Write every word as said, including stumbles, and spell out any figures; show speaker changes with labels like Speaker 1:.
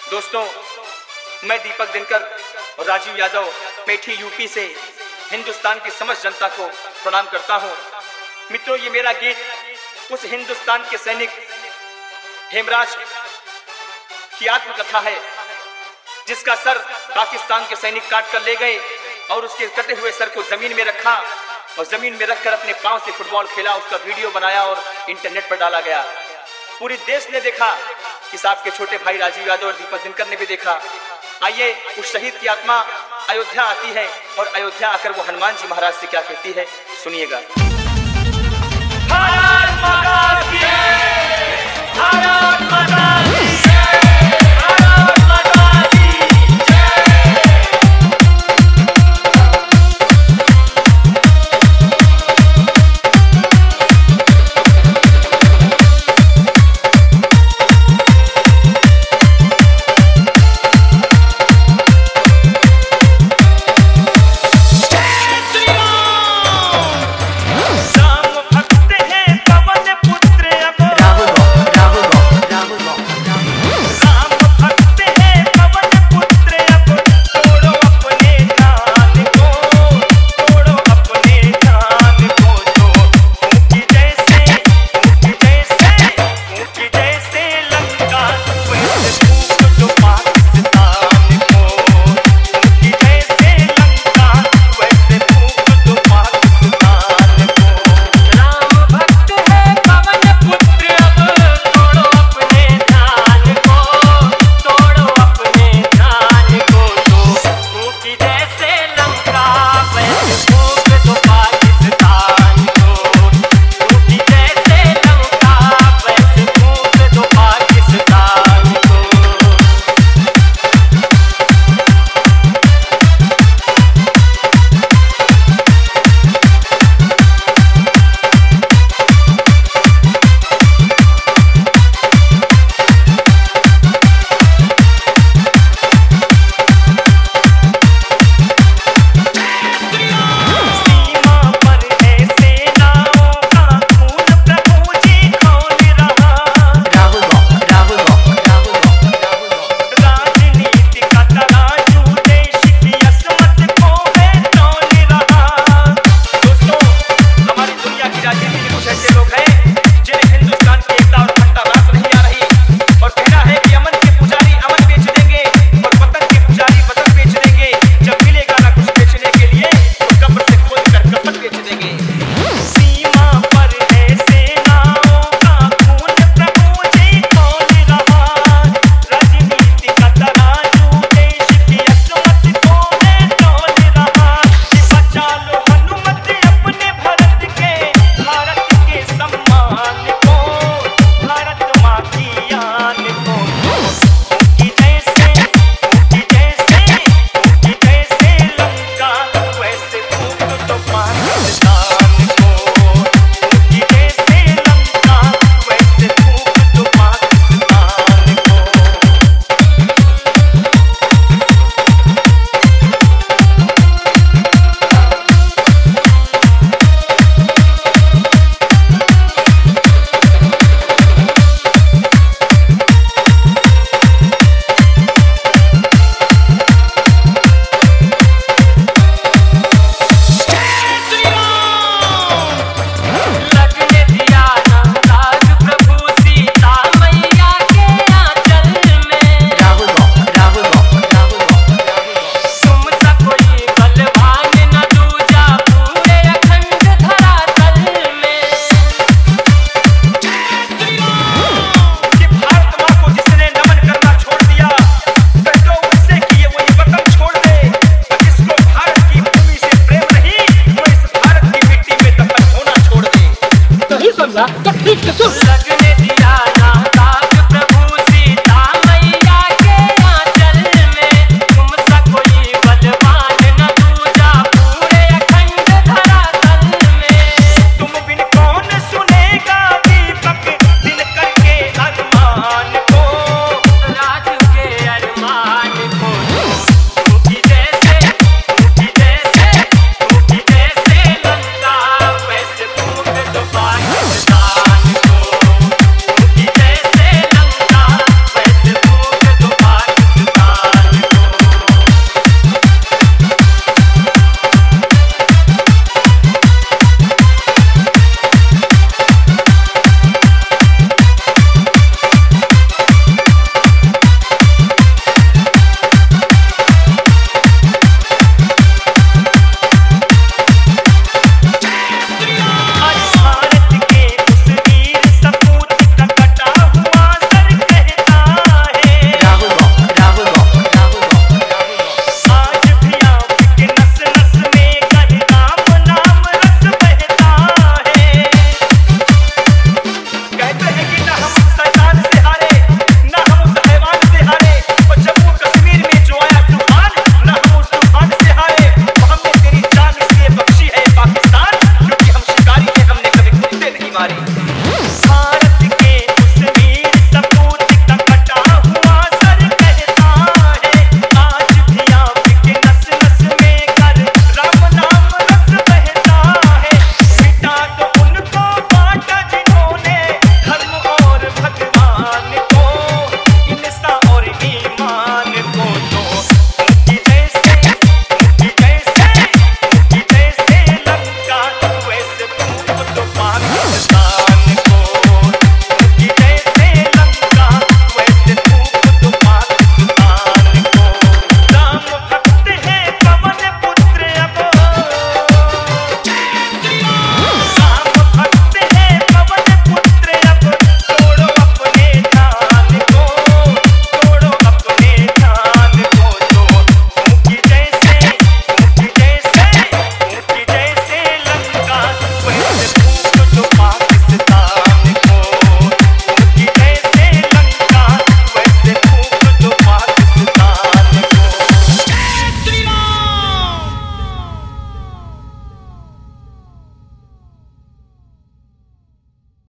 Speaker 1: दोस्तों, मैं दीपक दिनकर और राजीव यादव मेठी यूपी से हिंदुस्तान की समस्त जनता को प्रणाम करता हूं। मित्रों, ये मेरा गीत उस हिंदुस्तान के सैनिक हेमराज की आत्मकथा है जिसका सर पाकिस्तान के सैनिक काट कर ले गए और उसके कटे हुए सर को जमीन में रखा और जमीन में रखकर अपने पांव से फुटबॉल खेला। उसका वीडियो बनाया और इंटरनेट पर डाला गया। पूरे देश ने देखा, इस आपके छोटे भाई राजीव यादव और दीपक दिनकर ने भी देखा। आइए, उस शहीद की आत्मा अयोध्या आती है और अयोध्या आकर वो हनुमान जी महाराज से क्या कहती है, सुनिएगा। भारत माता की जय।